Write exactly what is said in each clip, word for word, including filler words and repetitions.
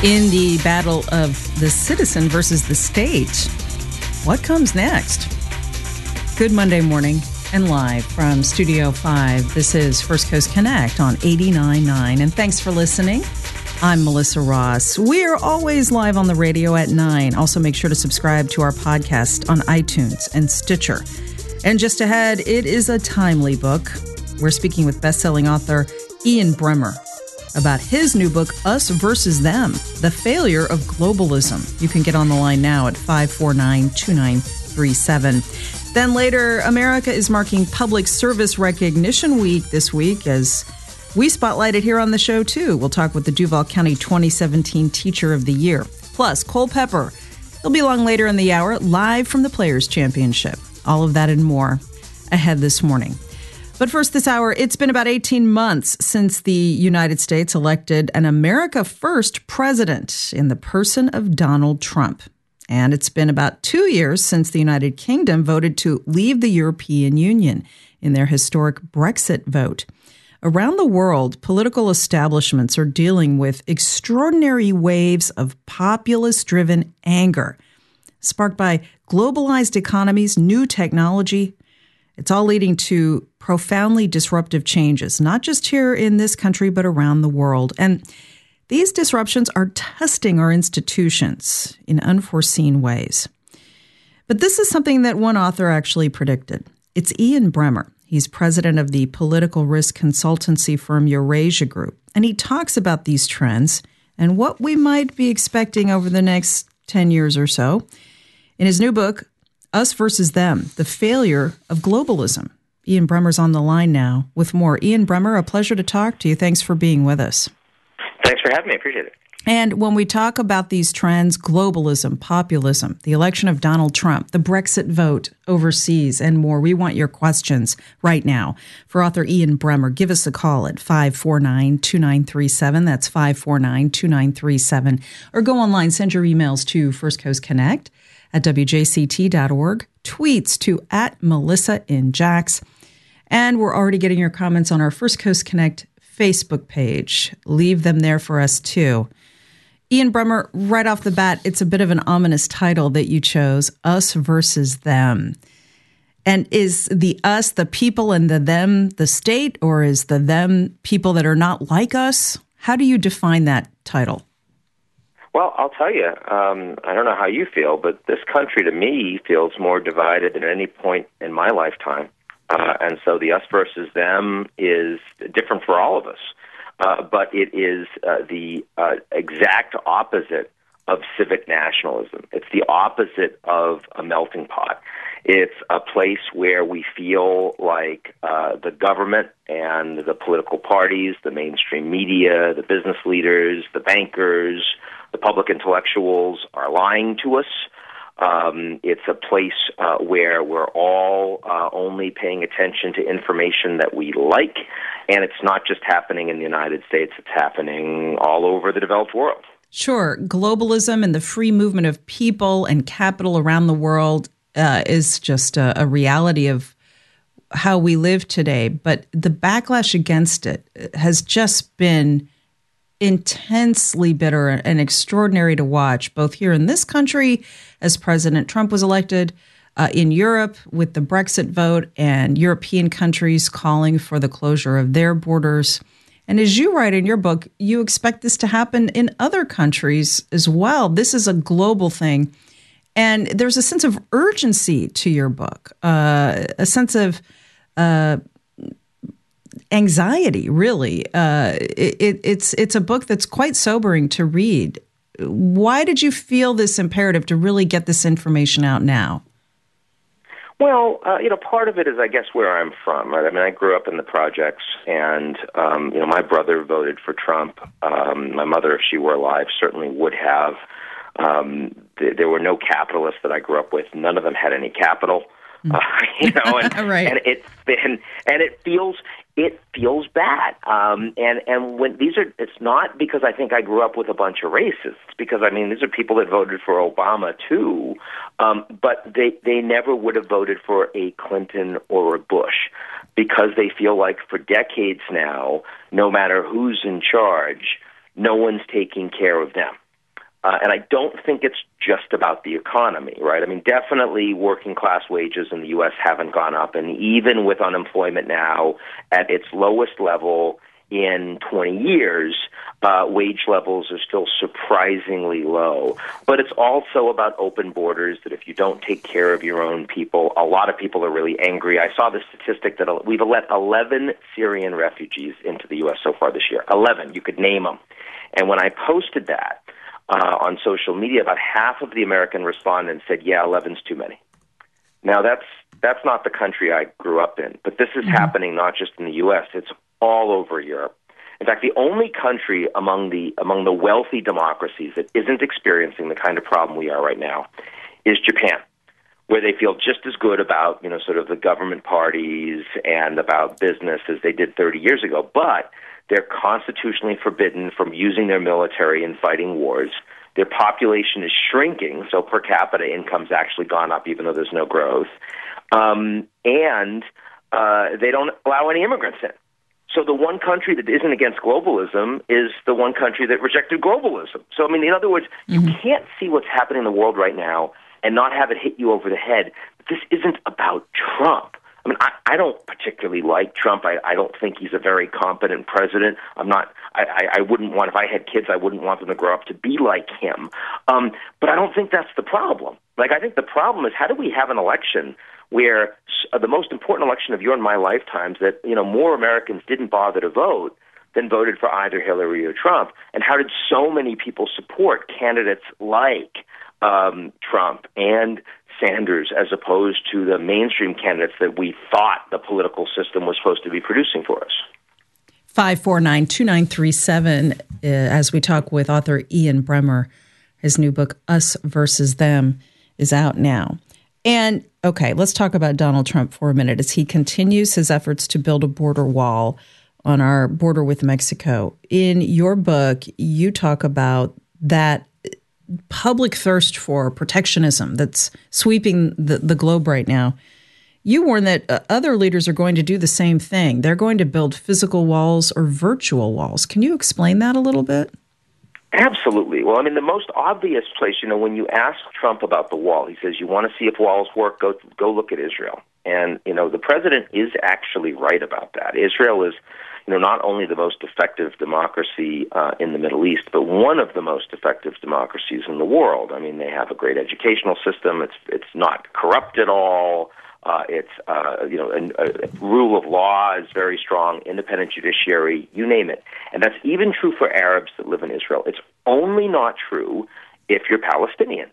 In the battle of the citizen versus the state, what comes next? Good Monday morning and live from Studio five. This is First Coast Connect on eighty-nine point nine, and thanks for listening. I'm Melissa Ross. We're always live on the radio at nine. Also, make sure to subscribe to our podcast on iTunes and Stitcher. And just ahead, it is a timely book. We're speaking with best-selling author Ian Bremmer about his new book, Us Versus Them, The Failure of Globalism. You can get on the line now at five four nine, two nine three seven. Then later, America is marking Public Service Recognition Week this week as we spotlight it here on the show, too. We'll talk with the Duval County twenty seventeen Teacher of the Year. Plus, Cole Pepper. He'll be along later in the hour, live from the Players' Championship. All of that and more ahead this morning. But first this hour, it's been about eighteen months since the United States elected an America First president in the person of Donald Trump. And it's been about two years since the United Kingdom voted to leave the European Union in their historic Brexit vote. Around the world, political establishments are dealing with extraordinary waves of populist-driven anger, sparked by globalized economies, new technology. It's all leading to profoundly disruptive changes, not just here in this country, but around the world. And these disruptions are testing our institutions in unforeseen ways. But this is something that one author actually predicted. It's Ian Bremmer. He's president of the political risk consultancy firm Eurasia Group. And he talks about these trends and what we might be expecting over the next ten years or so in his new book, Us Versus Them, The Failure of Globalism. Ian Bremmer's on the line now with more. Ian Bremmer, a pleasure to talk to you. Thanks for being with us. Thanks for having me. I appreciate it. And when we talk about these trends, globalism, populism, the election of Donald Trump, the Brexit vote overseas, and more, we want your questions right now. For author Ian Bremmer, give us a call at five four nine, two nine three seven. That's five four nine, two nine three seven. Or go online, send your emails to First Coast Connect at W J C T dot org, tweets to at Melissa in Jax. And we're already getting your comments on our First Coast Connect Facebook page. Leave them there for us, too. Ian Bremmer, right off the bat, it's a bit of an ominous title that you chose, Us Versus Them. And is the us, the people, and the them, the state, or is the them people that are not like us? How do you define that title? Well, I'll tell you, um, I don't know how you feel, but this country to me feels more divided than any point in my lifetime. Uh, and so the us versus them is different for all of us. Uh, but it is uh, the uh, exact opposite of civic nationalism. It's the opposite of a melting pot. It's a place where we feel like uh, the government and the political parties, the mainstream media, the business leaders, the bankers, the public intellectuals are lying to us. Um, it's a place uh, where we're all uh, only paying attention to information that we like, and it's not just happening in the United States, it's happening all over the developed world. Sure. Globalism and the free movement of people and capital around the world uh, is just a, a reality of how we live today. But the backlash against it has just been intensely bitter and extraordinary to watch, both here in this country as President Trump was elected, uh, in Europe with the Brexit vote, and European countries calling for the closure of their borders. And as you write in your book, you expect this to happen in other countries as well. This is a global thing. And there's a sense of urgency to your book, uh, a sense of uh, anxiety, really. Uh, it, it's it's a book that's quite sobering to read. Why did you feel this imperative to really get this information out now? Well, uh, you know, part of it is, I guess, where I'm from, right? I mean, I grew up in the projects, and, um, you know, my brother voted for Trump. Um, my mother, if she were alive, certainly would have. Um, th- there were no capitalists that I grew up with. None of them had any capital. Uh, you know, and, right. and it's been, and it feels, it feels bad. Um, and, and when these are, it's not because I think I grew up with a bunch of racists, because I mean, these are people that voted for Obama too. Um, but they, they never would have voted for a Clinton or a Bush, because they feel like for decades now, no matter who's in charge, no one's taking care of them. Uh, and I don't think it's just about the economy, right? I mean, definitely working class wages in the U S haven't gone up. And even with unemployment now at its lowest level in twenty years, uh, wage levels are still surprisingly low. But it's also about open borders, that if you don't take care of your own people, a lot of people are really angry. I saw the statistic that we've let eleven Syrian refugees into the U S so far this year. eleven, you could name them. And when I posted that uh, on social media, about half of the American respondents said, yeah, eleven's too many. Now, that's that's not the country I grew up in, but this is mm-hmm. happening not just in the U S, it's all over Europe. In fact, the only country among the among the wealthy democracies that isn't experiencing the kind of problem we are right now is Japan, where they feel just as good about, you know, sort of the government parties and about business as they did thirty years ago, but they're constitutionally forbidden from using their military in fighting wars. Their population is shrinking, so per capita income's actually gone up even though there's no growth. Um, and uh, they don't allow any immigrants in. So the one country that isn't against globalism is the one country that rejected globalism. So, I mean, in other words, mm-hmm. you can't see what's happening in the world right now and not have it hit you over the head. This isn't about Trump. I mean, I, I don't particularly like Trump. I, I don't think he's a very competent president. I'm not. I, I, I wouldn't want, if I had kids, I wouldn't want them to grow up to be like him. Um, but I don't think that's the problem. Like, I think the problem is, how do we have an election where uh, the most important election of your and my lifetimes, that, you know, more Americans didn't bother to vote than voted for either Hillary or Trump? And how did so many people support candidates like um, Trump and Sanders as opposed to the mainstream candidates that we thought the political system was supposed to be producing for us? five four nine, two nine three seven, uh, as we talk with author Ian Bremmer. His new book, Us Versus Them, is out now. And, okay, let's talk about Donald Trump for a minute as he continues his efforts to build a border wall on our border with Mexico. In your book, you talk about that public thirst for protectionism that's sweeping the, the globe right now. You warn that uh, other leaders are going to do the same thing. They're going to build physical walls or virtual walls. Can you explain that a little bit? Absolutely. Well, I mean, the most obvious place, you know, when you ask Trump about the wall, he says, you want to see if walls work, go go look at Israel. And, you know, the president is actually right about that. Israel is, you know, not only the most effective democracy uh, in the Middle East, but one of the most effective democracies in the world. I mean, they have a great educational system. It's it's not corrupt at all. Uh, it's, uh, you know, a, a rule of law is very strong, independent judiciary, you name it. And that's even true for Arabs that live in Israel. It's only not true if you're Palestinian.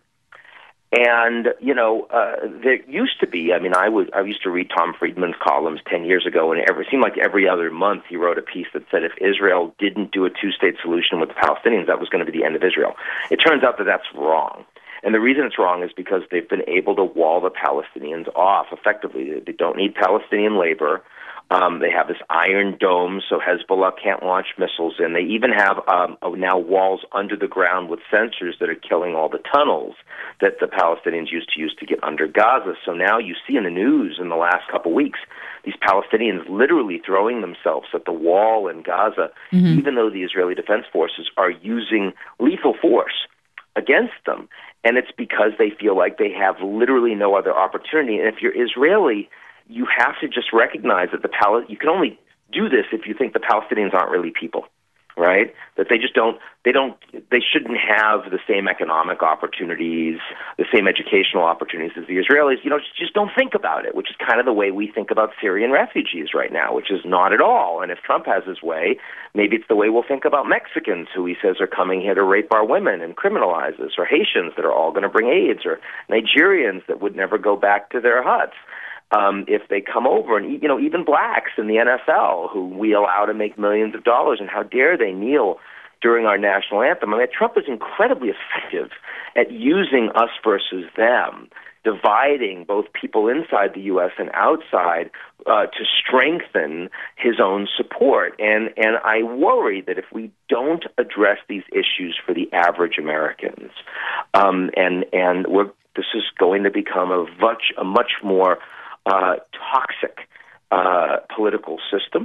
And, you know, uh, there used to be, I mean, I was I used to read Tom Friedman's columns ten years ago, and it every, seemed like every other month he wrote a piece that said if Israel didn't do a two-state solution with the Palestinians, that was going to be the end of Israel. It turns out that that's wrong. And the reason it's wrong is because they've been able to wall the Palestinians off effectively. They don't need Palestinian labor. Um, they have this iron dome, so Hezbollah can't launch missiles in. They even have um, now walls under the ground with sensors that are killing all the tunnels that the Palestinians used to use to get under Gaza. So now you see in the news in the last couple weeks, these Palestinians literally throwing themselves at the wall in Gaza, mm-hmm. even though the Israeli Defense Forces are using lethal force against them. And it's because they feel like they have literally no other opportunity. And if you're Israeli, you have to just recognize that the Pal- you can only do this if you think the Palestinians aren't really people, right? That they just don't, they don't, they shouldn't have the same economic opportunities, the same educational opportunities as the Israelis. You know, just, just don't think about it, which is kind of the way we think about Syrian refugees right now, which is not at all. And if Trump has his way, maybe it's the way we'll think about Mexicans who he says are coming here to rape our women and criminalize us, or Haitians that are all going to bring AIDS, or Nigerians that would never go back to their huts. Um, if they come over, and, you know, even blacks in the N F L who we allow to make millions of dollars, and how dare they kneel during our national anthem. I mean, Trump is incredibly effective at using us versus them, dividing both people inside the U S and outside uh, to strengthen his own support. And, and I worry that if we don't address these issues for the average Americans, um, and, and we're, this is going to become a much, a much more Uh, toxic uh, political system,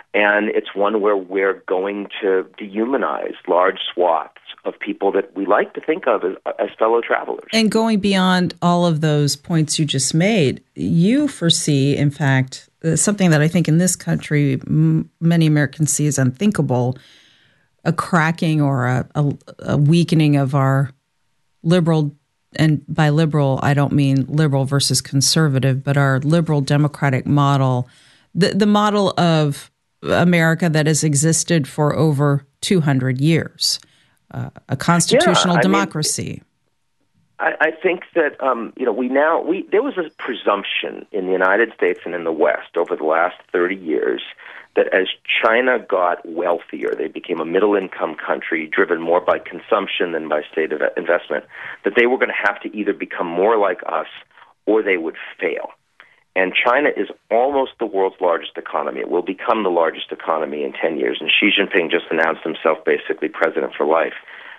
And it's one where we're going to dehumanize large swaths of people that we like to think of as, as fellow travelers. And going beyond all of those points you just made, you foresee, in fact, uh, something that I think in this country m- many Americans see as unthinkable, a cracking or a, a, a weakening of our liberal, and by liberal, I don't mean liberal versus conservative, but our liberal democratic model, the, the model of America that has existed for over two hundred years. Uh, a constitutional yeah, democracy. Mean, I, I think that um, you know we now we there was a presumption in the United States and in the West over the last thirty years that as China got wealthier, they became a middle-income country driven more by consumption than by state investment, that they were going to have to either become more like us or they would fail. And China is almost the world's largest economy. It will become the largest economy in ten years. And Xi Jinping just announced himself basically president for life.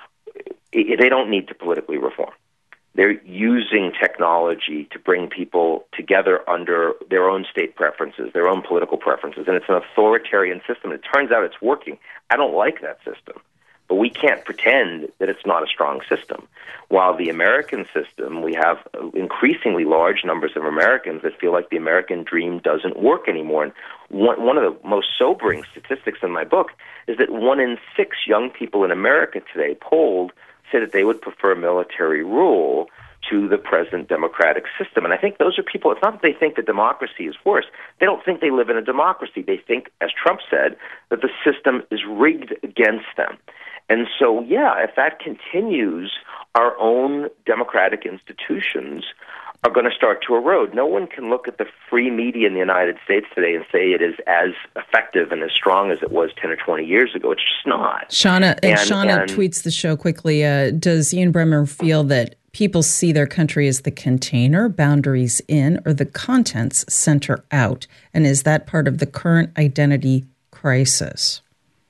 They don't need to politically reform. They're using technology to bring people together under their own state preferences, their own political preferences. And it's an authoritarian system. It turns out it's working. I don't like that system. But we can't pretend that it's not a strong system. While the American system, we have increasingly large numbers of Americans that feel like the American dream doesn't work anymore. And one, one of the most sobering statistics in my book is that one in six young people in America today polled say that they would prefer military rule to the present democratic system. And I think those are people, it's not that they think that democracy is worse. They don't think they live in a democracy. They think, as Trump said, that the system is rigged against them. And so, yeah, if that continues, our own democratic institutions are going to start to erode. No one can look at the free media in the United States today and say it is as effective and as strong as it was ten or twenty years ago. It's just not. Shauna, and, and Shauna and, tweets the show quickly. Uh, does Ian Bremmer feel that people see their country as the container, boundaries in, or the contents center out? And is that part of the current identity crisis?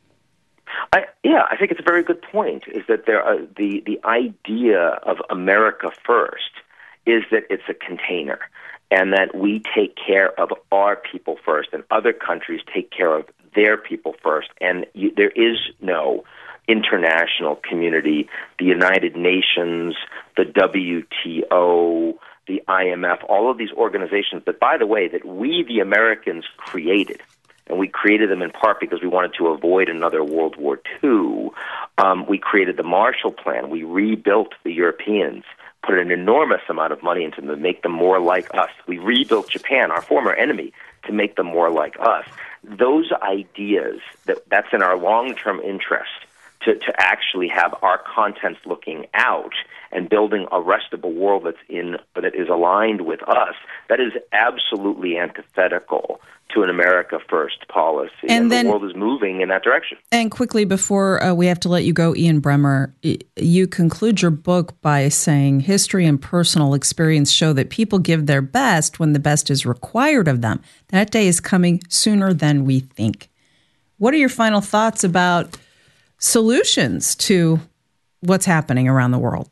I, yeah, I think it's a very good point, is that there are, the, the idea of America first is that it's a container and that we take care of our people first and other countries take care of their people first. And you, there is no international community, the United Nations, the W T O, the I M F, all of these organizations that, by the way, that we, the Americans, created. And we created them in part because we wanted to avoid another World War Two. Um, we created the Marshall Plan. We rebuilt the Europeans, put an enormous amount of money into them to make them more like us. We rebuilt Japan, our former enemy, to make them more like us. Those ideas, that that's in our long-term interest, to, to actually have our contents looking out and building a restable world that's in that is aligned with us, that is absolutely antithetical to an America First policy. And, and then, the world is moving in that direction. And quickly, before uh, we have to let you go, Ian Bremmer, you conclude your book by saying history and personal experience show that people give their best when the best is required of them. That day is coming sooner than we think. What are your final thoughts about solutions to what's happening around the world?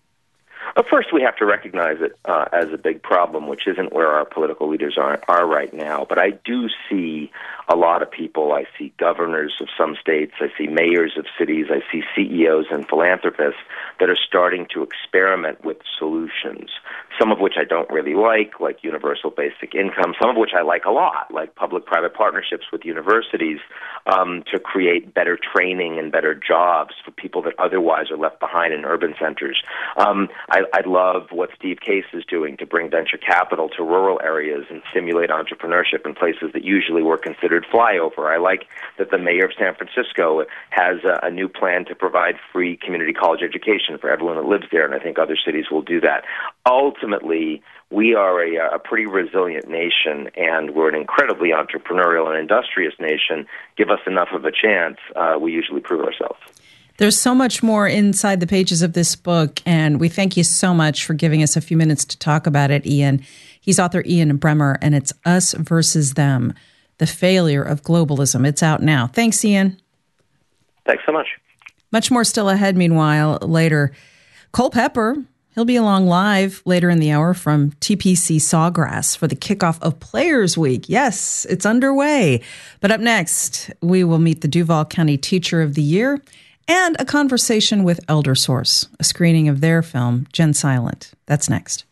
Well, first, we have to recognize it uh, as a big problem, which isn't where our political leaders are, are right now. But I do see a lot of people. I see governors of some states. I see mayors of cities. I see C E Os and philanthropists that are starting to experiment with solutions, some of which I don't really like, like universal basic income, some of which I like a lot, like public-private partnerships with universities um, to create better training and better jobs for people that otherwise are left behind in urban centers. Um, I, I love what Steve Case is doing to bring venture capital to rural areas and stimulate entrepreneurship in places that usually were considered flyover. I like that the mayor of San Francisco has a, a new plan to provide free community college education for everyone that lives there, and I think other cities will do that. Ultimately, we are a, a pretty resilient nation, and we're an incredibly entrepreneurial and industrious nation. Give us enough of a chance, uh, we usually prove ourselves. There's so much more inside the pages of this book, and we thank you so much for giving us a few minutes to talk about it, Ian. He's author Ian Bremmer, and it's Us Versus Them, The Failure of Globalism. It's out now. Thanks, Ian. Thanks so much. Much more still ahead, meanwhile, later. Culpepper He'll be along live later in the hour from T P C Sawgrass for the kickoff of Players Week. Yes, it's underway. But up next, we will meet the Duval County Teacher of the Year and a conversation with Elder Source, a screening of their film, Gen Silent. That's next.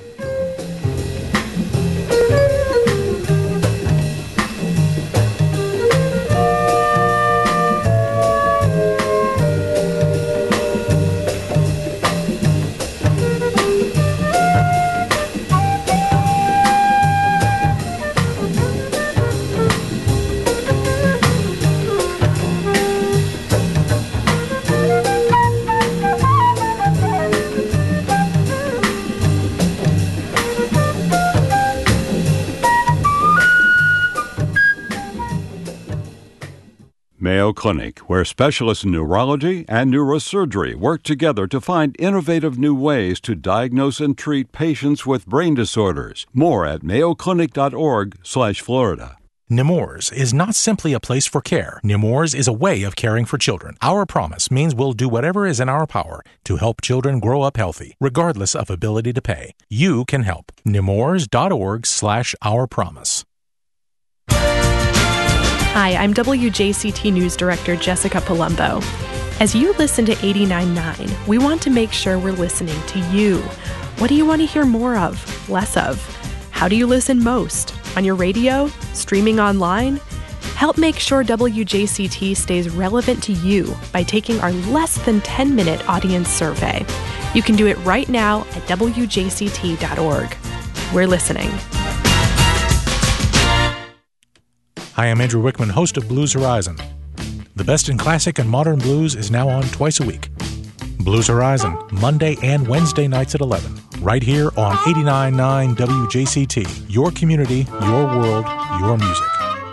Mayo Clinic, where specialists in neurology and neurosurgery work together to find innovative new ways to diagnose and treat patients with brain disorders. More at mayoclinic.org slash Florida. Nemours is not simply a place for care. Nemours is a way of caring for children. Our promise means we'll do whatever is in our power to help children grow up healthy, regardless of ability to pay. You can help. Nemours.org slash our promise. Hi, I'm W J C T News Director Jessica Palumbo. As you listen to eighty-nine point nine, we want to make sure we're listening to you. What do you want to hear more of, less of? How do you listen most? On your radio? Streaming online? Help make sure W J C T stays relevant to you by taking our less than ten minute audience survey. You can do it right now at W J C T dot org. We're listening. Hi, I'm Andrew Wickman, host of Blues Horizon. The best in classic and modern blues is now on twice a week. Blues Horizon, Monday and Wednesday nights at eleven, right here on eighty-nine point nine W J C T. Your community, your world, your music.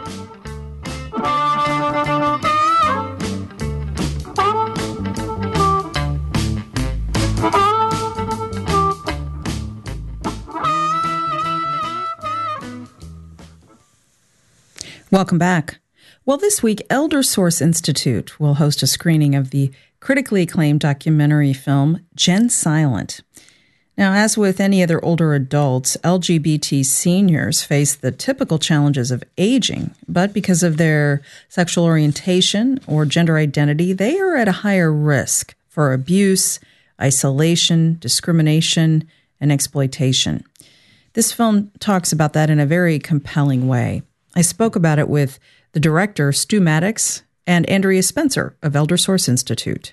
Welcome back. Well, this week, Elder Source Institute will host a screening of the critically acclaimed documentary film, Gen Silent. Now, as with any other older adults, L G B T seniors face the typical challenges of aging, but because of their sexual orientation or gender identity, they are at a higher risk for abuse, isolation, discrimination, and exploitation. This film talks about that in a very compelling way. I spoke about it with the director, Stu Maddox, and Andrea Spencer of Elder Source Institute.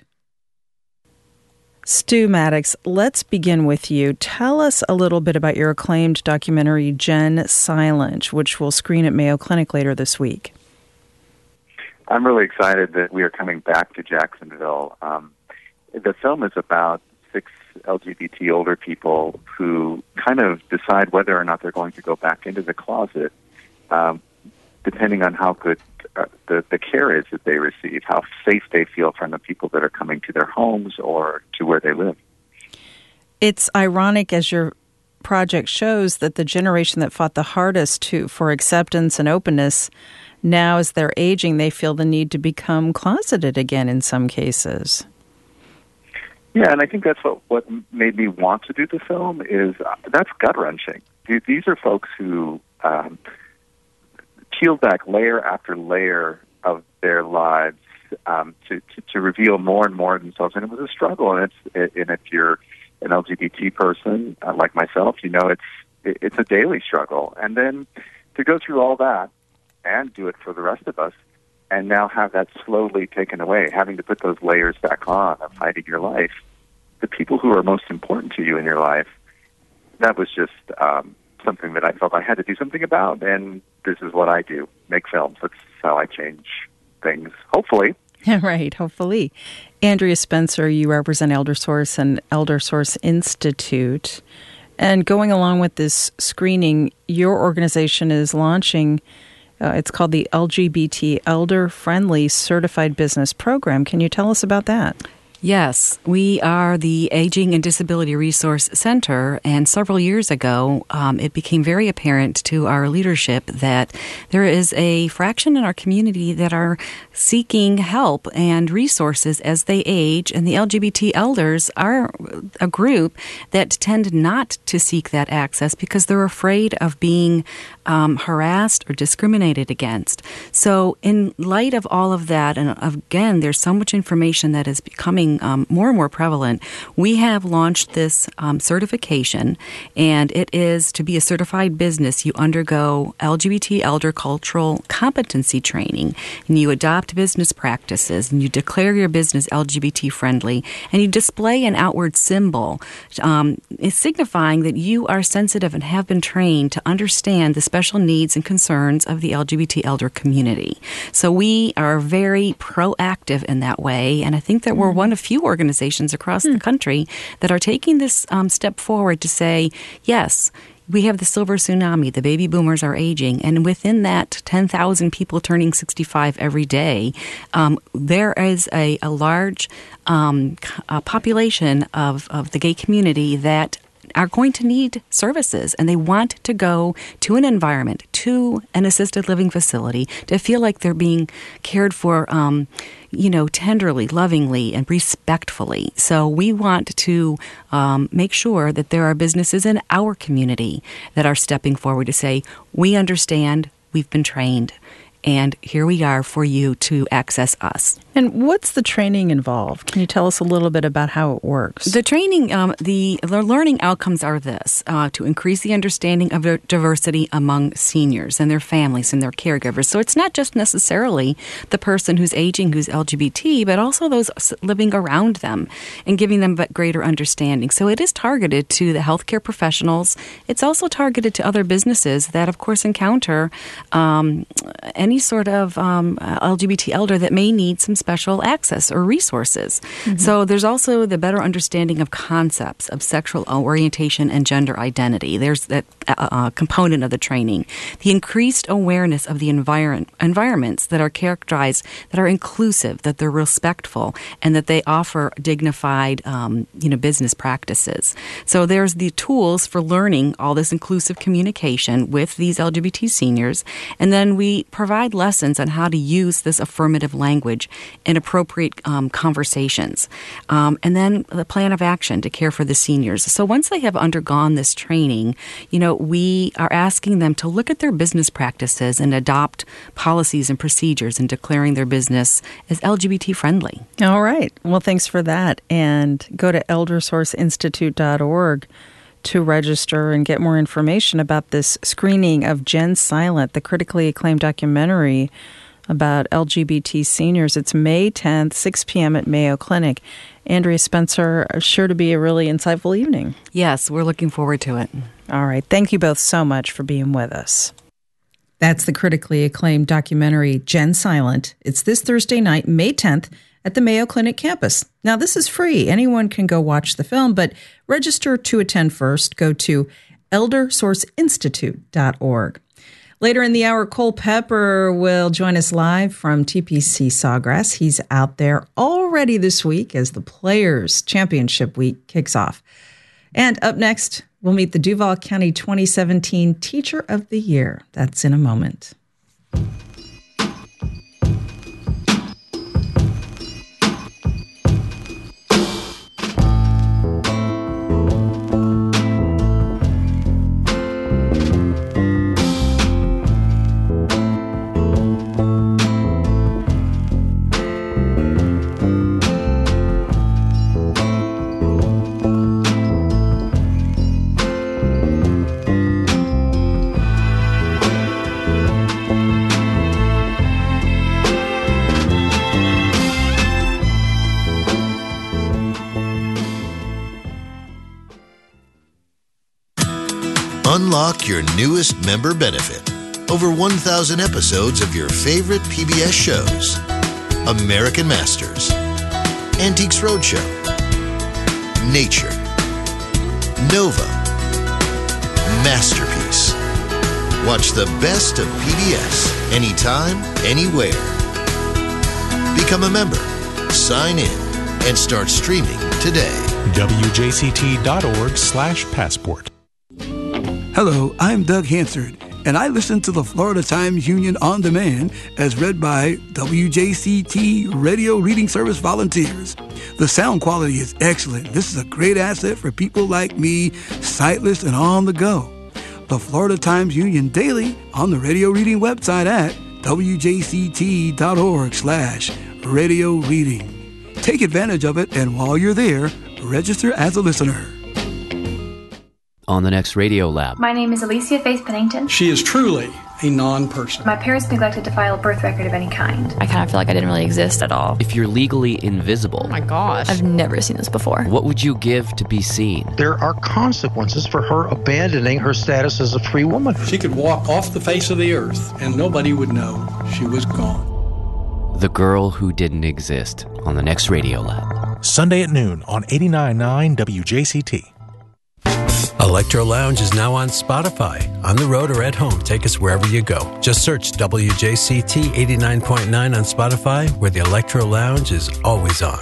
Stu Maddox, let's begin with you. Tell us a little bit about your acclaimed documentary, Gen Silent, which will screen at Mayo Clinic later this week. I'm really excited that we are coming back to Jacksonville. Um, the film is about six L G B T older people who kind of decide whether or not they're going to go back into the closet, um, depending on how good uh, the, the care is that they receive, how safe they feel from the people that are coming to their homes or to where they live. It's ironic, as your project shows, that the generation that fought the hardest to for acceptance and openness, now as they're aging, they feel the need to become closeted again in some cases. Yeah, and I think that's what, what made me want to do the film is uh, that's gut-wrenching. These are folks who um, peeled back layer after layer of their lives um, to, to, to reveal more and more of themselves. And it was a struggle. And, it's, and if you're an L G B T person uh, like myself, you know, it's it, it's a daily struggle. And then to go through all that and do it for the rest of us and now have that slowly taken away, having to put those layers back on of hiding your life, the people who are most important to you in your life, that was just um, something that I felt I had to do something about, and this is what I do, make films. That's how I change things, hopefully. Right, hopefully. Andrea Spencer, you represent Elder Source and Elder Source Institute. And going along with this screening, your organization is launching, uh, it's called the L G B T Elder Friendly Certified Business Program. Can you tell us about that? Yes, we are the Aging and Disability Resource Center, and several years ago, um, it became very apparent to our leadership that there is a fraction in our community that are seeking help and resources as they age, and the L G B T elders are a group that tend not to seek that access because they're afraid of being um, harassed or discriminated against. So in light of all of that, and again, there's so much information that is becoming Um, more and more prevalent, we have launched this um, certification, and it is to be a certified business. You undergo L G B T elder cultural competency training, and you adopt business practices, and you declare your business L G B T friendly, and you display an outward symbol um, signifying that you are sensitive and have been trained to understand the special needs and concerns of the L G B T elder community. So we are very proactive in that way, and I think that we're one of few organizations across hmm. the country that are taking this um, step forward to say, yes, we have the silver tsunami, the baby boomers are aging, and within that ten thousand people turning sixty-five every day, um, there is a, a large um, a population of, of the gay community that are going to need services, and they want to go to an environment, to an assisted living facility, to feel like they're being cared for, um, you know, tenderly, lovingly, and respectfully. So we want to um, make sure that there are businesses in our community that are stepping forward to say, we understand, we've been trained, and here we are for you to access us. And what's the training involved? Can you tell us a little bit about how it works? The training, um, the, the learning outcomes are this, uh, to increase the understanding of diversity among seniors and their families and their caregivers. So it's not just necessarily the person who's aging who's L G B T, but also those living around them and giving them greater understanding. So it is targeted to the healthcare professionals. It's also targeted to other businesses that, of course, encounter um, any sort of um, L G B T elder that may need some special access or resources. Mm-hmm. So there's also the better understanding of concepts of sexual orientation and gender identity. There's that uh, component of the training. The increased awareness of the environment environments that are characterized, that are inclusive, that they're respectful, and that they offer dignified, um, you know, business practices. So there's the tools for learning all this inclusive communication with these L G B T seniors, and then we provide lessons on how to use this affirmative language in appropriate um, conversations. Um, and then the plan of action to care for the seniors. So once they have undergone this training, you know, we are asking them to look at their business practices and adopt policies and procedures in declaring their business as L G B T friendly. All right. Well, thanks for that. And go to elder source institute dot org to register and get more information about this screening of Gen Silent, the critically acclaimed documentary about L G B T seniors. It's May tenth, six p.m. at Mayo Clinic. Andrea Spencer, sure to be a really insightful evening. Yes, we're looking forward to it. All right. Thank you both so much for being with us. That's the critically acclaimed documentary Gen Silent. It's this Thursday night, May tenth, at the Mayo Clinic campus. Now, this is free. Anyone can go watch the film, but register to attend first. Go to elder source institute dot org. Later in the hour, Cole Pepper will join us live from T P C Sawgrass. He's out there already this week as the Players Championship Week kicks off. And up next, we'll meet the Duval County twenty seventeen Teacher of the Year. That's in a moment. Unlock your newest member benefit. Over one thousand episodes of your favorite P B S shows. American Masters, Antiques Roadshow, Nature, Nova, Masterpiece. Watch the best of P B S anytime, anywhere. Become a member, sign in, and start streaming today. W J C T dot org slash passport. Hello, I'm Doug Hansard, and I listen to the Florida Times Union On Demand as read by W J C T Radio Reading Service volunteers. The sound quality is excellent. This is a great asset for people like me, sightless and on the go. The Florida Times Union Daily on the radio reading website at W J C T dot org slash radio reading. Take advantage of it, and while you're there, register as a listener. On the next Radio Lab. My name is Alicia Faith Pennington. She is truly a non-person. My parents neglected to file a birth record of any kind. I kind of feel like I didn't really exist at all. If you're legally invisible. Oh my gosh. I've never seen this before. What would you give to be seen? There are consequences for her abandoning her status as a free woman. She could walk off the face of the earth and nobody would know she was gone. The Girl Who Didn't Exist on the next Radio Lab. Sunday at noon on eighty-nine point nine W J C T. Electro Lounge is now on Spotify. On the road or at home, take us wherever you go. Just search W J C T eighty-nine point nine on Spotify, where the Electro Lounge is always on.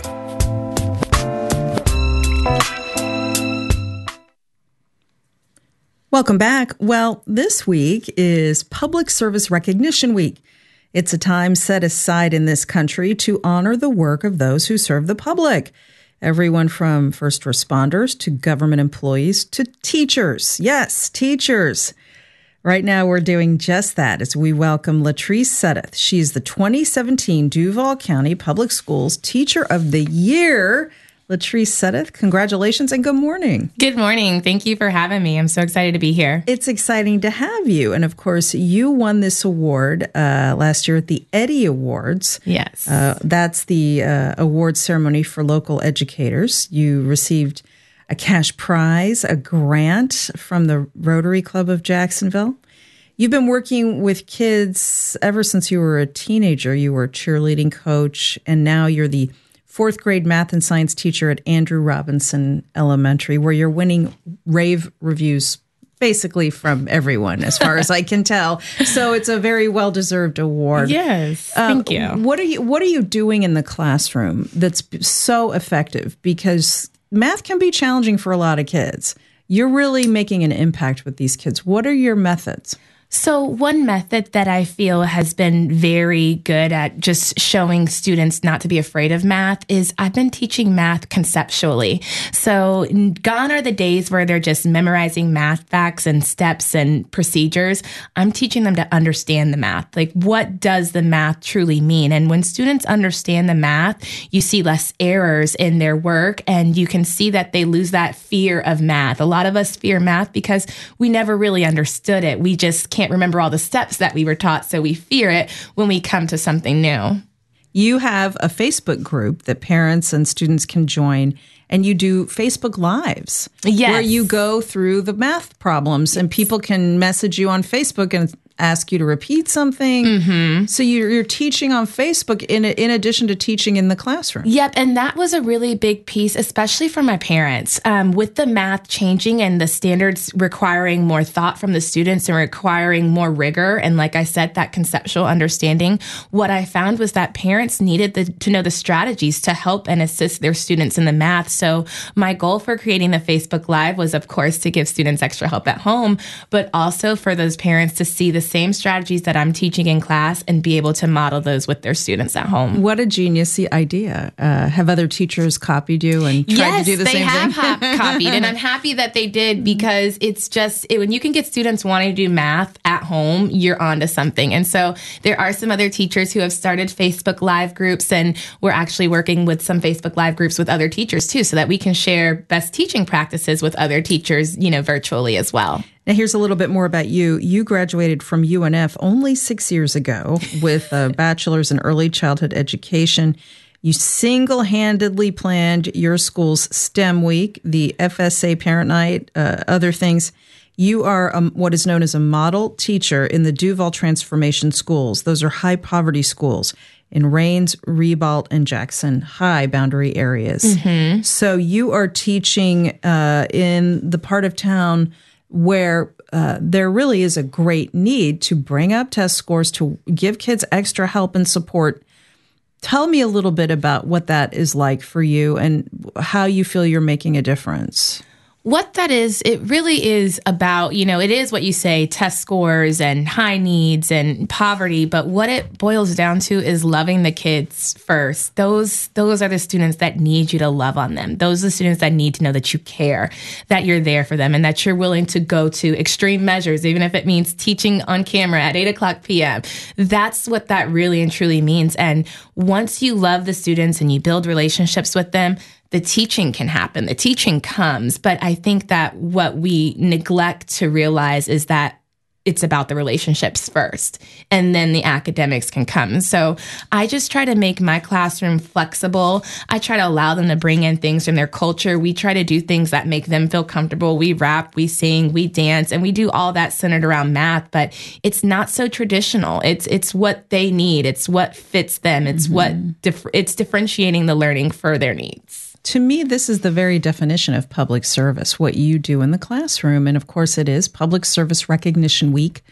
Welcome back. Well, this week is Public Service Recognition Week. It's a time set aside in this country to honor the work of those who serve the public. Everyone from first responders to government employees to teachers. Yes, teachers. Right now, we're doing just that as we welcome Latrice Sedeth. She's the twenty seventeen Duval County Public Schools Teacher of the Year. Latrice Sedeth, congratulations and good morning. Good morning. Thank you for having me. I'm so excited to be here. It's exciting to have you. And of course, you won this award uh, last year at the Eddie Awards. Yes. Uh, that's the uh, award ceremony for local educators. You received a cash prize, a grant from the Rotary Club of Jacksonville. You've been working with kids ever since you were a teenager. You were a cheerleading coach, and now you're the fourth grade math and science teacher at Andrew Robinson Elementary, where you're winning rave reviews basically from everyone, as far as I can tell. So it's a very well-deserved award. Yes, thank um, you. What are you What are you doing in the classroom that's so effective? Because math can be challenging for a lot of kids. You're really making an impact with these kids. What are your methods? So one method that I feel has been very good at just showing students not to be afraid of math is I've been teaching math conceptually. So gone are the days where they're just memorizing math facts and steps and procedures. I'm teaching them to understand the math. Like, what does the math truly mean? And when students understand the math, you see less errors in their work, and you can see that they lose that fear of math. A lot of us fear math because we never really understood it. We just can't remember all the steps that we were taught, so we fear it when we come to something new. You have a Facebook group that parents and students can join, and you do Facebook Lives. Yes. Where you go through the math problems, and people can message you on Facebook and ask you to repeat something. Mm-hmm. So you're, you're teaching on Facebook in in addition to teaching in the classroom. Yep, and that was a really big piece, especially for my parents. Um, with the math changing and the standards requiring more thought from the students and requiring more rigor, and like I said, that conceptual understanding, what I found was that parents needed the, to know the strategies to help and assist their students in the math. So my goal for creating the Facebook Live was, of course, to give students extra help at home, but also for those parents to see the same strategies that I'm teaching in class and be able to model those with their students at home. What a genius idea. Uh, have other teachers copied you and tried yes, to do the same thing? Yes, they have copied, and I'm happy that they did, because it's just, it, when you can get students wanting to do math at home, you're onto something. And so there are some other teachers who have started Facebook Live groups, and we're actually working with some Facebook Live groups with other teachers too, so that we can share best teaching practices with other teachers, you know, virtually as well. Now, here's a little bit more about you. You graduated from U N F only six years ago with a bachelor's in early childhood education. You single-handedly planned your school's STEM week, the F S A Parent Night, uh, other things. You are um, what is known as a model teacher in the Duval Transformation Schools. Those are high-poverty schools in Rains, Ribault, and Jackson High boundary areas. Mm-hmm. So you are teaching uh, in the part of town where uh, there really is a great need to bring up test scores, to give kids extra help and support. Tell me a little bit about what that is like for you and how you feel you're making a difference. What that is, it really is about, you know, it is what you say, test scores and high needs and poverty. But what it boils down to is loving the kids first. Those those are the students that need you to love on them. Those are the students that need to know that you care, that you're there for them, and that you're willing to go to extreme measures, even if it means teaching on camera at eight o'clock p.m. That's what that really and truly means. And once you love the students and you build relationships with them, the teaching can happen. The teaching comes. But I think that what we neglect to realize is that it's about the relationships first, and then the academics can come. So I just try to make my classroom flexible. I try to allow them to bring in things from their culture. We try to do things that make them feel comfortable. We rap, we sing, we dance, and we do all that centered around math, but it's not so traditional. It's it's what they need. It's what fits them. It's mm-hmm. what dif- it's differentiating the learning for their needs. To me, this is the very definition of public service, what you do in the classroom. And of course, it is Public Service Recognition Week.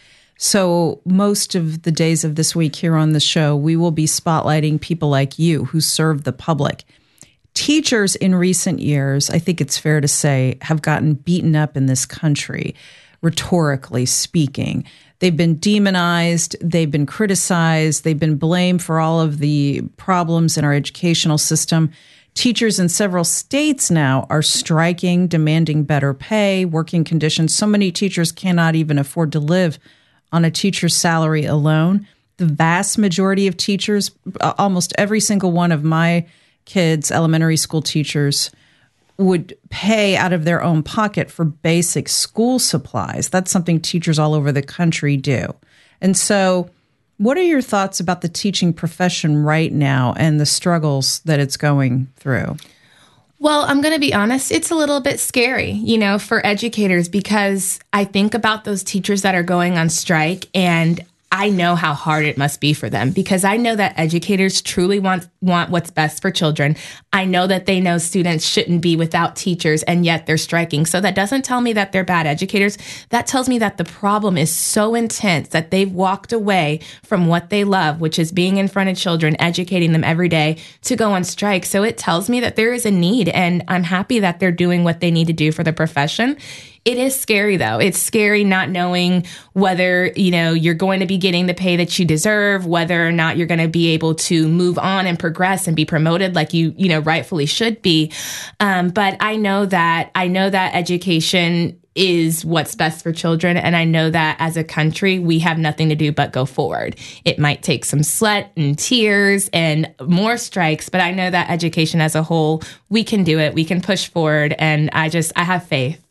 So most of the days of this week here on the show, we will be spotlighting people like you who serve the public. Teachers in recent years, I think it's fair to say, have gotten beaten up in this country, rhetorically speaking. They've been demonized, they've been criticized, they've been blamed for all of the problems in our educational system. Teachers in several states now are striking, demanding better pay, working conditions. So many teachers cannot even afford to live on a teacher's salary alone. The vast majority of teachers, almost every single one of my kids, elementary school teachers, would pay out of their own pocket for basic school supplies. That's something teachers all over the country do. And so what are your thoughts about the teaching profession right now and the struggles that it's going through? Well, I'm going to be honest, it's a little bit scary, you know, for educators, because I think about those teachers that are going on strike, and I know how hard it must be for them, because I know that educators truly want want what's best for children. I know that they know students shouldn't be without teachers, and yet they're striking. So that doesn't tell me that they're bad educators. That tells me that the problem is so intense that they've walked away from what they love, which is being in front of children, educating them every day, to go on strike. So it tells me that there is a need, and I'm happy that they're doing what they need to do for the profession. It is scary, though. It's scary not knowing whether, you know, you're going to be getting the pay that you deserve, whether or not you're going to be able to move on and progress and be promoted like you, you know, rightfully should be. Um, but I know that I know that education is what's best for children. And I know that as a country, we have nothing to do but go forward. It might take some sweat and tears and more strikes, but I know that education as a whole, we can do it. We can push forward. And I just, I have faith.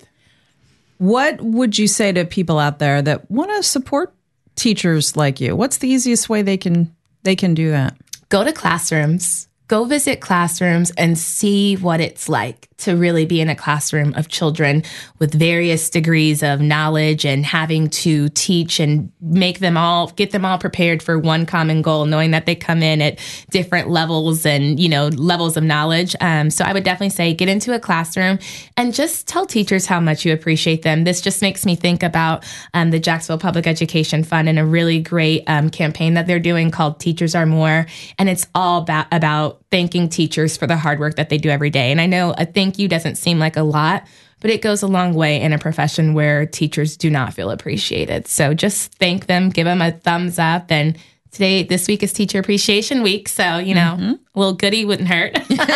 What would you say to people out there that want to support teachers like you? What's the easiest way they can they can do that? Go to classrooms. Go visit classrooms and see what it's like to really be in a classroom of children with various degrees of knowledge and having to teach and make them all, get them all prepared for one common goal, knowing that they come in at different levels and, you know, levels of knowledge. Um, so I would definitely say get into a classroom and just tell teachers how much you appreciate them. This just makes me think about um, the Jacksonville Public Education Fund and a really great um, campaign that they're doing called Teachers Are More. And it's all about, about thanking teachers for the hard work that they do every day. And I know a thank you doesn't seem like a lot, but it goes a long way in a profession where teachers do not feel appreciated. So just thank them, give them a thumbs up. And today, this week is Teacher Appreciation Week. So, you know, mm-hmm. a little goodie wouldn't hurt.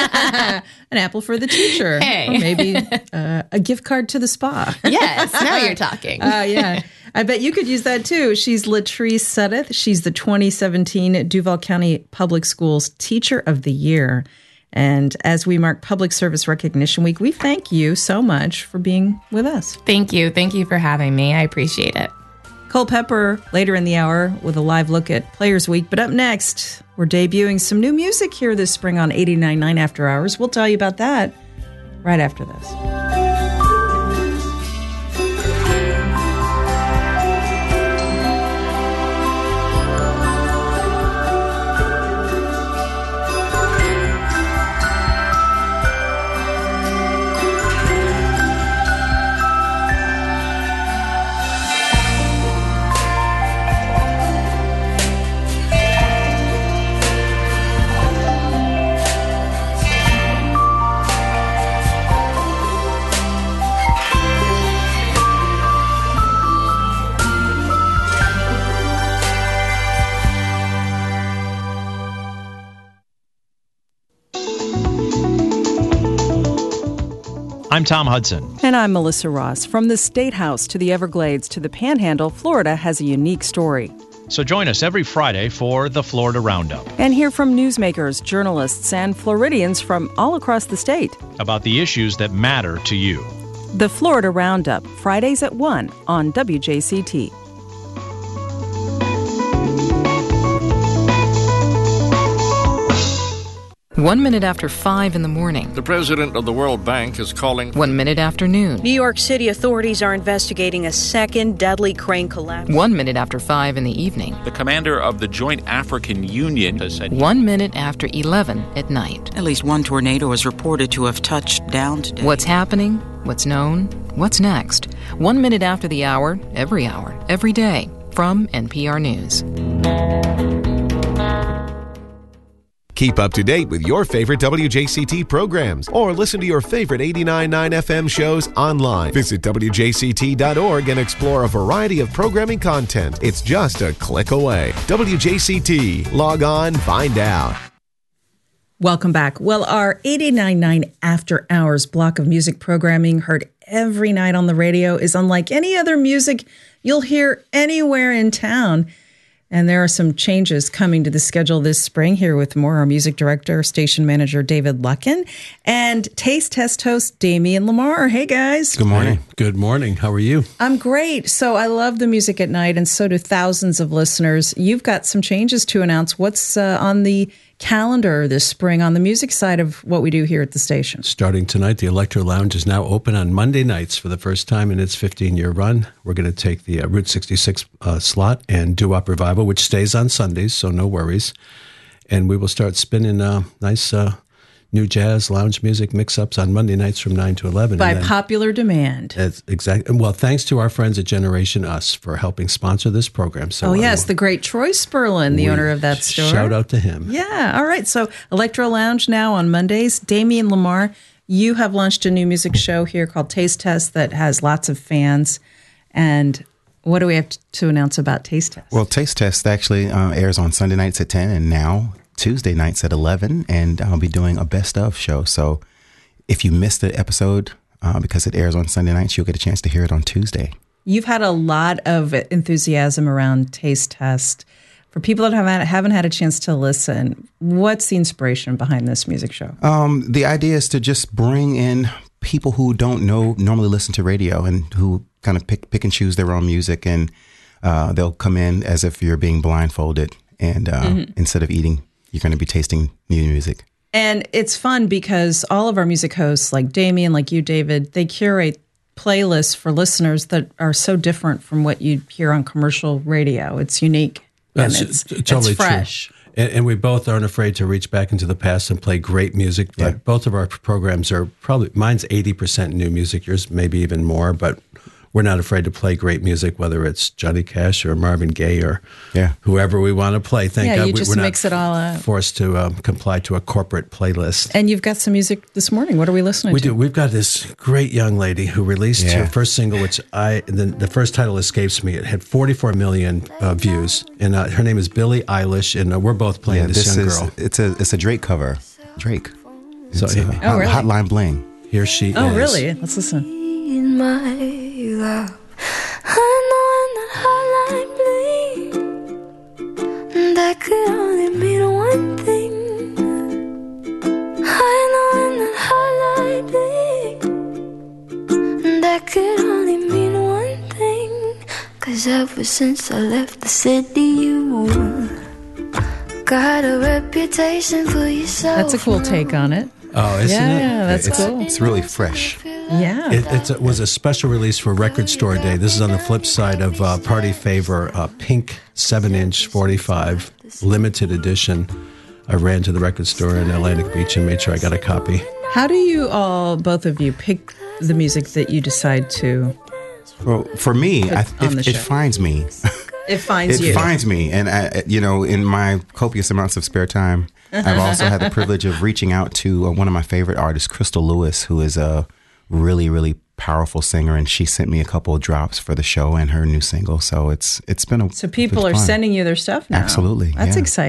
An apple for the teacher. Hey. Or maybe uh, a gift card to the spa. Yes, now you're talking. uh, yeah. I bet you could use that too. She's Latrice Sudduth. She's the twenty seventeen Duval County Public Schools Teacher of the Year. And as we mark Public Service Recognition Week, we thank you so much for being with us. Thank you. Thank you for having me. I appreciate it. Culpepper later in the hour with a live look at Players Week. But up next, we're debuting some new music here this spring on eighty-nine point nine After Hours. We'll tell you about that right after this. I'm Tom Hudson. And I'm Melissa Ross. From the State House to the Everglades to the Panhandle, Florida has a unique story. So join us every Friday for the Florida Roundup. And hear from newsmakers, journalists, and Floridians from all across the state about the issues that matter to you. The Florida Roundup, Fridays at one on W J C T. One minute after five in the morning. The president of the World Bank is calling. One minute after noon. New York City authorities are investigating a second deadly crane collapse. One minute after five in the evening. The commander of the Joint African Union has said. One minute after eleven at night. At least one tornado is reported to have touched down today. What's happening? What's known? What's next? One minute after the hour, every hour, every day. From N P R News. Keep up to date with your favorite W J C T programs or listen to your favorite eighty-nine point nine F M shows online. Visit W J C T dot org and explore a variety of programming content. It's just a click away. W J C T. Log on, find out. Welcome back. Well, our eighty-nine point nine After Hours block of music programming heard every night on the radio is unlike any other music you'll hear anywhere in town. And there are some changes coming to the schedule this spring. Here with more, our music director, station manager, David Luckin, and Taste Test host, Damian Lamar. Hey, guys. Good morning. Hey, good morning. How are you? I'm great. So I love the music at night, and so do thousands of listeners. You've got some changes to announce. What's uh, on the calendar this spring on the music side of what we do here at the station? Starting tonight, the Electro Lounge is now open on Monday nights for the first time in its fifteen-year run. We're going to take the uh, Route sixty-six uh, slot and Doo-Wop Revival, which stays on Sundays, so no worries. And we will start spinning uh, nice uh, new jazz, lounge music mix-ups on Monday nights from nine to eleven. By popular demand. That's exactly. Well, thanks to our friends at Generation Us for helping sponsor this program. So oh, yes, the great Troy Sperlin, the owner of that store. Shout out to him. Yeah, all right. So Electro Lounge now on Mondays. Damian Lamar, you have launched a new music show here called Taste Test that has lots of fans. And what do we have to announce about Taste Test? Well, Taste Test actually uh, airs on Sunday nights at ten and now Tuesday nights at eleven, and I'll be doing a best of show. So if you missed the episode uh, because it airs on Sunday nights, you'll get a chance to hear it on Tuesday. You've had a lot of enthusiasm around Taste Test. For people that haven't, haven't had a chance to listen, what's the inspiration behind this music show? Um, the idea is to just bring in people who don't know, normally listen to radio and who kind of pick, pick and choose their own music, and uh, they'll come in as if you're being blindfolded, and uh, mm-hmm. instead of eating, you're going to be tasting new music. And it's fun because all of our music hosts, like Damian, like you, David, they curate playlists for listeners that are so different from what you hear on commercial radio. It's unique. That's and it's, totally it's fresh. True. And, and we both aren't afraid to reach back into the past and play great music. Yeah. But both of our programs are probably, mine's eighty percent new music, yours maybe even more, but we're not afraid to play great music, whether it's Johnny Cash or Marvin Gaye or yeah. whoever we want to play. Thank yeah, God you just we're mix not it all up. forced to um, comply to a corporate playlist. And you've got some music this morning. What are we listening we to? We do. We've got this great young lady who released yeah. her first single, which I the, the first title escapes me. It had forty-four million uh, views, and uh, her name is Billie Eilish, and uh, we're both playing yeah, this, this young is, girl. It's a it's a Drake cover. Drake. So, it's, uh, oh, really? Hotline Bling. Here she oh, is. Oh, really? Let's listen. In my love. I know in that hotline bling, that could only mean one thing. I know in that hotline bling, that could only mean one thing. Cause ever since I left the city, you got a reputation for yourself. That's a cool take on it. Oh, isn't yeah, it? Yeah, that's it's, cool. It's really fresh. Yeah. It it's a, was a special release for Record Store Day. This is on the flip side of uh, Party Favor, uh, pink seven inch forty-five limited edition. I ran to the record store in Atlantic Beach and made sure I got a copy. How do you all, both of you, pick the music that you decide to? Well, for me, I, it, it finds me. It finds it you. It finds me. And, I, you know, in my copious amounts of spare time, I've also had the privilege of reaching out to uh, one of my favorite artists, Crystal Lewis, who is a really, really powerful singer. And she sent me a couple of drops for the show and her new single. So it's it's been a So people are fun. sending you their stuff now. Absolutely. That's yeah. exciting.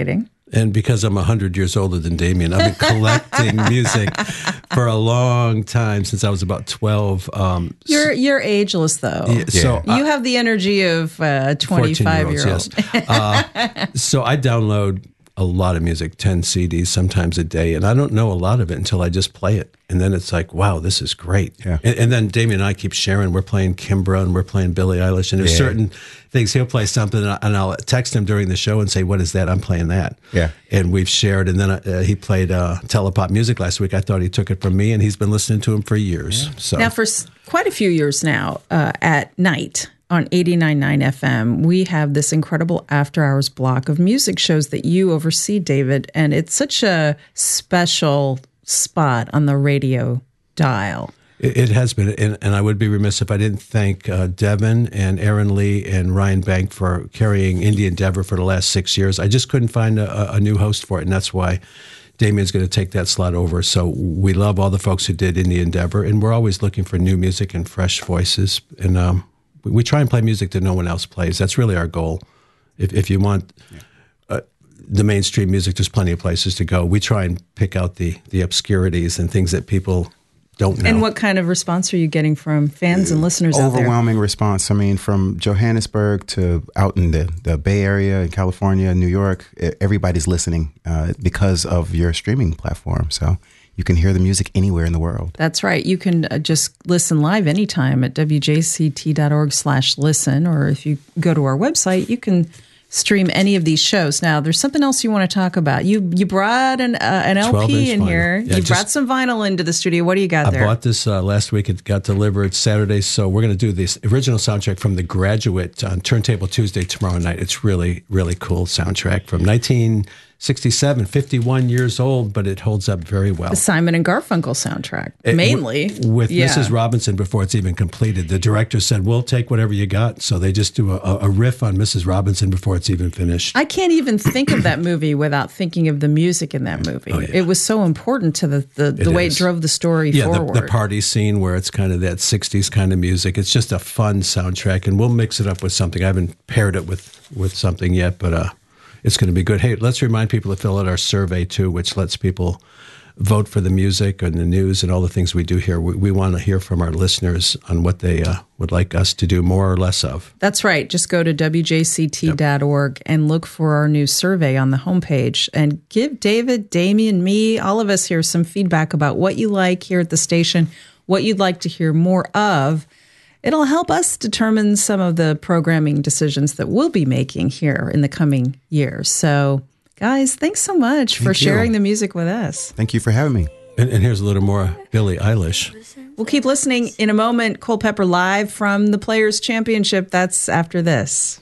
And because I'm one hundred years older than Damien, I've been collecting music for a long time, since I was about twelve. Um, you're you're ageless, though. Yeah, so you uh, have the energy of a twenty-five-year-old. Yes. uh, so I download a lot of music, ten C Ds sometimes a day, and I don't know a lot of it until I just play it. And then it's like, wow, this is great. Yeah. And, and then Damien and I keep sharing. We're playing Kimbra and we're playing Billie Eilish, and there's yeah. certain things. He'll play something, and I'll text him during the show and say, what is that? I'm playing that. Yeah. And we've shared. And then uh, he played uh, Telepop Music last week. I thought he took it from me, and he's been listening to him for years. Yeah. So Now, for s- quite a few years now, uh, at night, on eighty-nine point nine F M, we have this incredible after-hours block of music shows that you oversee, David, and it's such a special spot on the radio dial. It, it has been, and, and I would be remiss if I didn't thank uh, Devin and Aaron Lee and Ryan Bank for carrying Indie Endeavor for the last six years. I just couldn't find a, a new host for it, and that's why Damien's going to take that slot over. So we love all the folks who did Indie Endeavor, and we're always looking for new music and fresh voices, and um, we try and play music that no one else plays. That's really our goal. If, if you want uh, the mainstream music, there's plenty of places to go. We try and pick out the the obscurities and things that people don't know. And what kind of response are you getting from fans and listeners out there? Overwhelming response. I mean, from Johannesburg to out in the, the Bay Area, in California, New York, everybody's listening uh, because of your streaming platform. So you can hear the music anywhere in the world. That's right. You can uh, just listen live anytime at W J C T dot org slash listen, or if you go to our website, you can stream any of these shows. Now, there's something else you want to talk about. You you brought an uh, an L P in vinyl. here. Yeah, you just, brought some vinyl into the studio. What do you got I there? I bought this uh, last week. It got delivered Saturday, so we're going to do this original soundtrack from The Graduate on Turntable Tuesday tomorrow night. It's really, really cool soundtrack from nineteen sixty-seven, fifty-one years old, but it holds up very well. The Simon and Garfunkel soundtrack, it, mainly. W- with yeah. Missus Robinson before it's even completed. The director said, we'll take whatever you got. So they just do a, a riff on Missus Robinson before it's even finished. I can't even think of that movie without thinking of the music in that movie. Oh, yeah. It was so important to the, the, the way is. it drove the story yeah, forward. The, the party scene where it's kind of that sixties kind of music. It's just a fun soundtrack, and we'll mix it up with something. I haven't paired it with, with something yet, but uh, it's going to be good. Hey, let's remind people to fill out our survey, too, which lets people vote for the music and the news and all the things we do here. We, we want to hear from our listeners on what they uh, would like us to do more or less of. That's right. Just go to W J C T dot org yep. and look for our new survey on the homepage, and give David, Damien, me, all of us here some feedback about what you like here at the station, what you'd like to hear more of. It'll help us determine some of the programming decisions that we'll be making here in the coming years. So, guys, thanks so much Thank for sharing you. the music with us. Thank you for having me. And, and here's a little more Billie Eilish. We'll keep listening in a moment. Culpeper live from the Players' Championship. That's after this.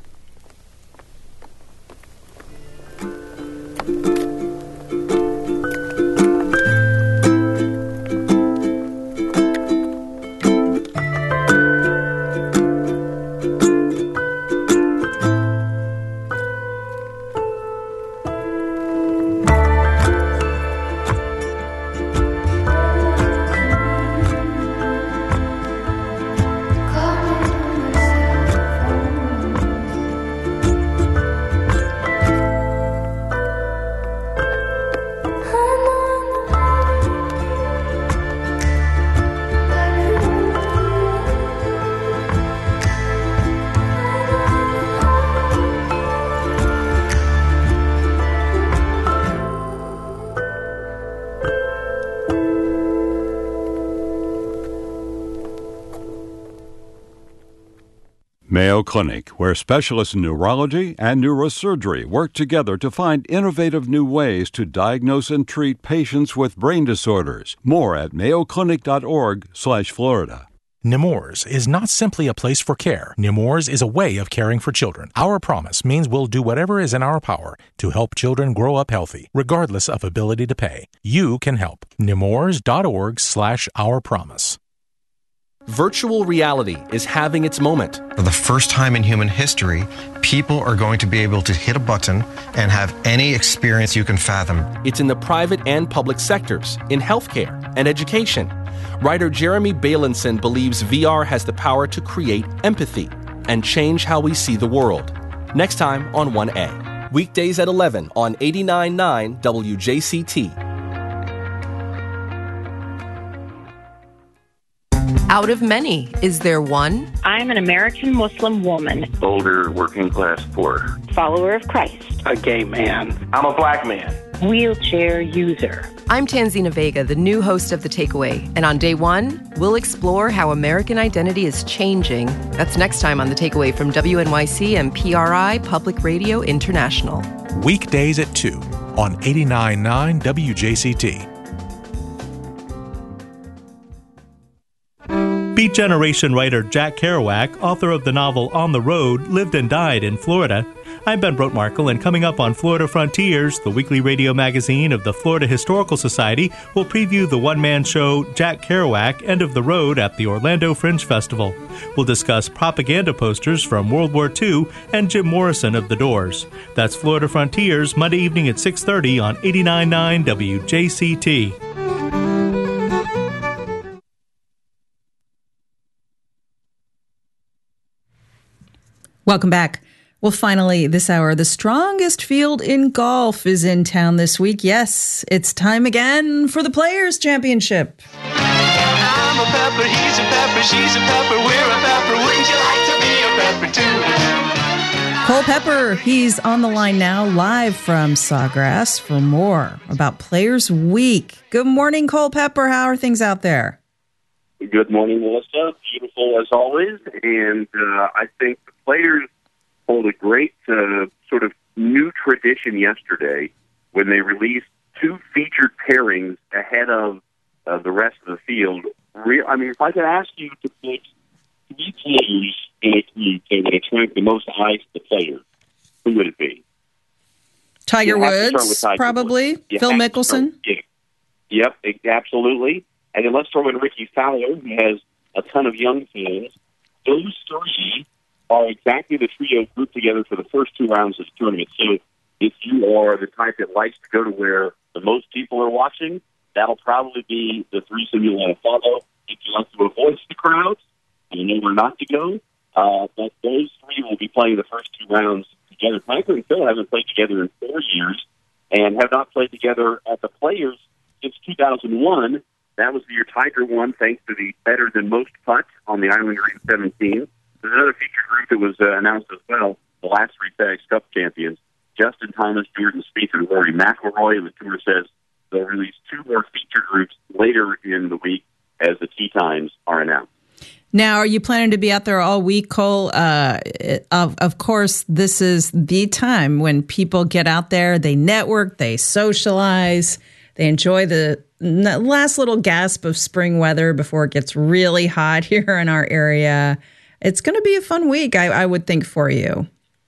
Mayo Clinic, where specialists in neurology and neurosurgery work together to find innovative new ways to diagnose and treat patients with brain disorders. More at mayo clinic dot org slash Florida. Nemours is not simply a place for care. Nemours is a way of caring for children. Our promise means we'll do whatever is in our power to help children grow up healthy, regardless of ability to pay. You can help. Nemours dot org slash our promise. Virtual reality is having its moment. For the first time in human history, people are going to be able to hit a button and have any experience you can fathom. It's in the private and public sectors, in healthcare and education. Writer Jeremy Bailenson believes V R has the power to create empathy and change how we see the world. Next time on one A. Weekdays at eleven on eighty-nine point nine W J C T. Out of many, is there one? I'm an American Muslim woman. Older, working class, poor. Follower of Christ. A gay man. I'm a black man. Wheelchair user. I'm Tanzina Vega, the new host of The Takeaway. And on day one, we'll explore how American identity is changing. That's next time on The Takeaway from W N Y C and P R I Public Radio International. Weekdays at two on eighty-nine point nine W J C T. Beat Generation writer Jack Kerouac, author of the novel On the Road, lived and died in Florida. I'm Ben Brotmarkle, and coming up on Florida Frontiers, the weekly radio magazine of the Florida Historical Society, will preview the one-man show Jack Kerouac, End of the Road at the Orlando Fringe Festival. We'll discuss propaganda posters from World War Two and Jim Morrison of The Doors. That's Florida Frontiers, Monday evening at six thirty on eighty-nine point nine W J C T. Welcome back. Well, finally, this hour, the strongest field in golf is in town this week. Yes, it's time again for the Players' Championship. I'm a pepper, he's a pepper, she's a pepper, we're a pepper. Wouldn't you like to be a pepper too? Cole Pepper, he's on the line now, live from Sawgrass for more about Players Week. Good morning, Cole Pepper. How are things out there? Good morning, Melissa. Beautiful as always. And uh, I think the Players hold a great uh, sort of new tradition yesterday when they released two featured pairings ahead of uh, the rest of the field. Re- I mean, if I could ask you to pick three players in a group that would attract the most eyes to the players, who would it be? Tiger Woods, Tiger probably. Woods. Phil Mickelson. Yeah. Yep, absolutely. And then let's throw in Ricky Fowler, who has a ton of young fans. Those three are exactly the trio grouped together for the first two rounds of the tournament. So if you are the type that likes to go to where the most people are watching, that'll probably be the threesome you'll want to follow. If you like to avoid the crowds, you know where not to go. Uh, but those three will be playing the first two rounds together. Tiger and Phil haven't played together in four years and have not played together at the Players since two thousand one. That was the year Tiger won, thanks to the better than most putt on the Island Green seventeen. There's another featured group that was uh, announced as well, the last three FedEx Cup champions, Justin Thomas, Jordan Spieth, and Rory McIlroy. And the tour says they'll release two more featured groups later in the week as the tee times are announced. Now, are you planning to be out there all week, Cole? Uh, of, of course, this is the time when people get out there, they network, they socialize, they enjoy the last little gasp of spring weather before it gets really hot here in our area. It's going to be a fun week, I, I would think, for you.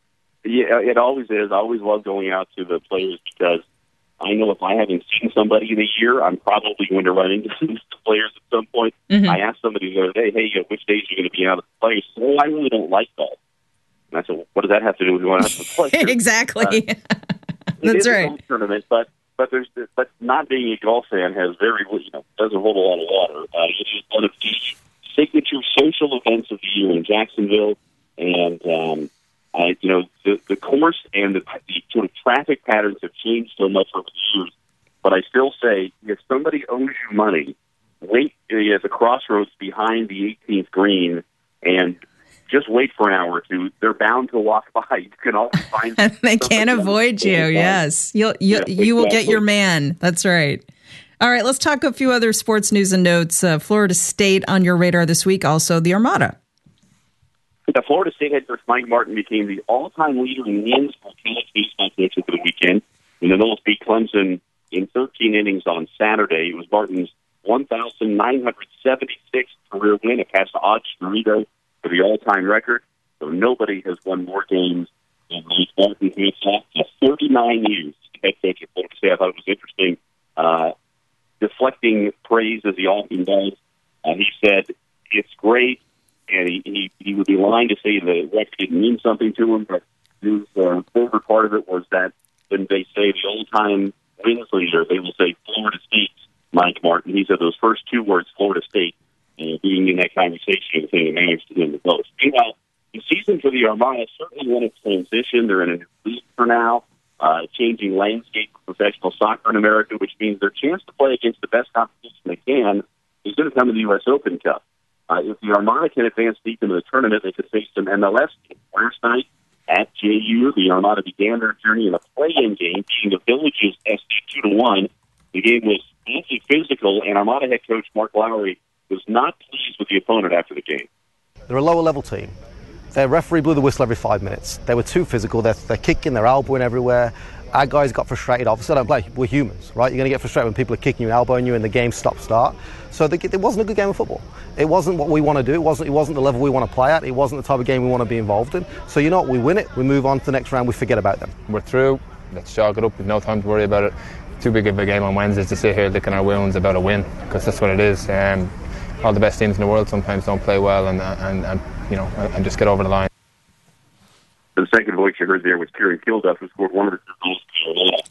Yeah, it always is. I always love going out to the Players because I know if I haven't seen somebody in a year, I'm probably going to run into the Players at some point. Mm-hmm. I asked somebody the other day, hey, you know, which days are you going to be out at the Players? So, oh, I really don't like golf. And I said, well, what does that have to do with going out to the Players? Exactly. Uh, That's it is right. a golf tournament, but but there's but not being a golf fan has very you know doesn't hold a lot of water. Uh, it is one of the signature social events of the year in Jacksonville, and um, I, you know the the course and the, the sort of traffic patterns have changed so much over the years. But I still say, if somebody owes you money, wait at the crossroads behind the eighteenth green and just wait for an hour or two. They're bound to walk by. You can always find they can't avoid you. Yes, you'll you yeah, you will exactly. get your man. That's right. All right, let's talk a few other sports news and notes. Uh, Florida State on your radar this week. Also, the Armada. The Florida State head coach Mike Martin became the all-time leader in wins for college baseball coaches for the weekend. And the Noles beat Clemson in thirteen innings on Saturday. It was Martin's one thousand nine hundred seventy-sixth career win. It passed Odd Dorito for the all-time record. So nobody has won more games than Mike Martin. He's off for thirty-nine years. Head coach at Florida State. I thought it was interesting. Uh, deflecting praise as he often does. Uh, he said, it's great, and he, he, he would be lying to say the record didn't mean something to him, but his uh, favorite part of it was that when they say the old-time wins leader, they will say Florida State, Mike Martin. He said those first two words, Florida State, and being in that conversation with him, it managed to win the vote. Meanwhile, the season for the Armada is certainly one of transition. They're in a new league for now. uh, changing landscape for professional soccer in America, which means their chance to play against the best competition they can is going to come in the U S Open Cup. Uh, if the Armada can advance deep into the tournament, they could face some M L S teams. Last night at J U, the Armada began their journey in a play-in game, beating the Villages S C two to one. The game was awfully physical, and Armada head coach Mark Lowry was not pleased with the opponent after the game. They're a lower-level team. Their referee blew the whistle every five minutes. They were too physical. They're, they're kicking, they're elbowing everywhere. Our guys got frustrated. Obviously, I don't play. We're humans, right? You're going to get frustrated when people are kicking you, elbowing you, and the game stop-start. So the, it wasn't a good game of football. It wasn't what we want to do. It wasn't, it wasn't the level we want to play at. It wasn't the type of game we want to be involved in. So you know what? We win it. We move on to the next round. We forget about them. We're through. Let's chalk it up. We've no time to worry about it. Too big of a game on Wednesdays to sit here licking our wounds about a win, because that's what it is. Um, all the best teams in the world sometimes don't play well, and and, and you know, and just get over the line. The second voice you heard there was Kieran Kilduff, who scored one of the two goals for Armada.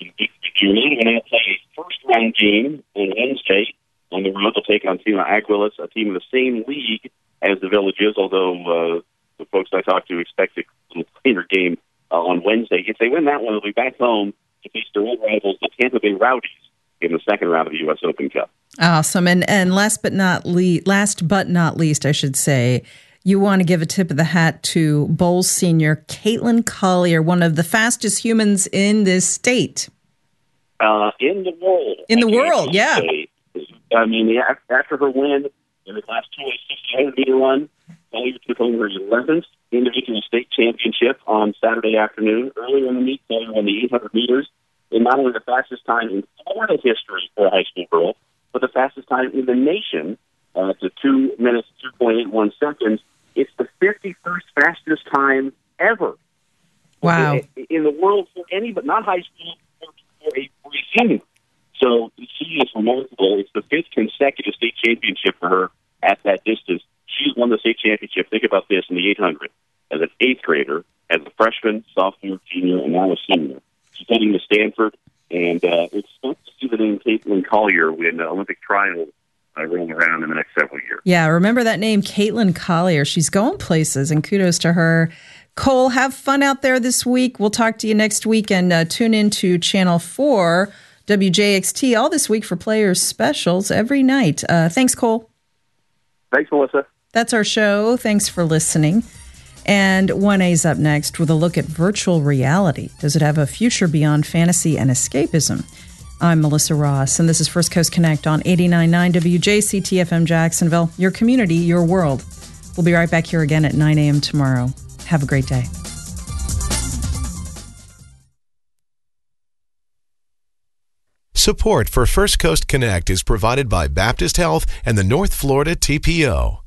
The Armada will now play a first-round game on Wednesday on the road. They'll take on Team Aguilas, a team in the same league as the Villages, although uh, the folks I talked to expect a cleaner game uh, on Wednesday. If they win that one, they'll be back home to face their old rivals, the Tampa Bay Rowdies, in the second round of the U S Open Cup. Awesome. And and last but not least, last but not least, I should say, you want to give a tip of the hat to Bowles senior Caitlin Collier, one of the fastest humans in this state. Uh, in the world. In the world, yeah. Say. I mean, after her win in the Class two A sixty hundred meter run, Collier took home her eleventh individual state championship on Saturday afternoon. Earlier in the meet, Collier won the eight hundred meters in not only the fastest time in Florida history for a high school girl, but the fastest time in the nation uh, to two minutes, two point eight one seconds. It's the fifty-first fastest time ever. Wow. In, in the world for any, but not high school, for a, for a senior. So she is remarkable. It's the fifth consecutive state championship for her at that distance. She's won the state championship, think about this, in the eight hundred, as an eighth grader, as a freshman, sophomore, junior, and now a senior. She's heading to Stanford, and uh, it's fun to see the name Caitlin Collier when the Olympic trials uh, roll around in the next several years. Yeah, remember that name, Caitlin Collier. She's going places, and kudos to her. Cole, have fun out there this week. We'll talk to you next week, and uh, tune in to Channel four, W J X T, all this week for Players Specials every night. Uh, thanks, Cole. Thanks, Melissa. That's our show. Thanks for listening. And one A's up next with a look at virtual reality. Does it have a future beyond fantasy and escapism? I'm Melissa Ross, and this is First Coast Connect on eighty-nine point nine W J C T F M Jacksonville, your community, your world. We'll be right back here again at nine a.m. tomorrow. Have a great day. Support for First Coast Connect is provided by Baptist Health and the North Florida T P O.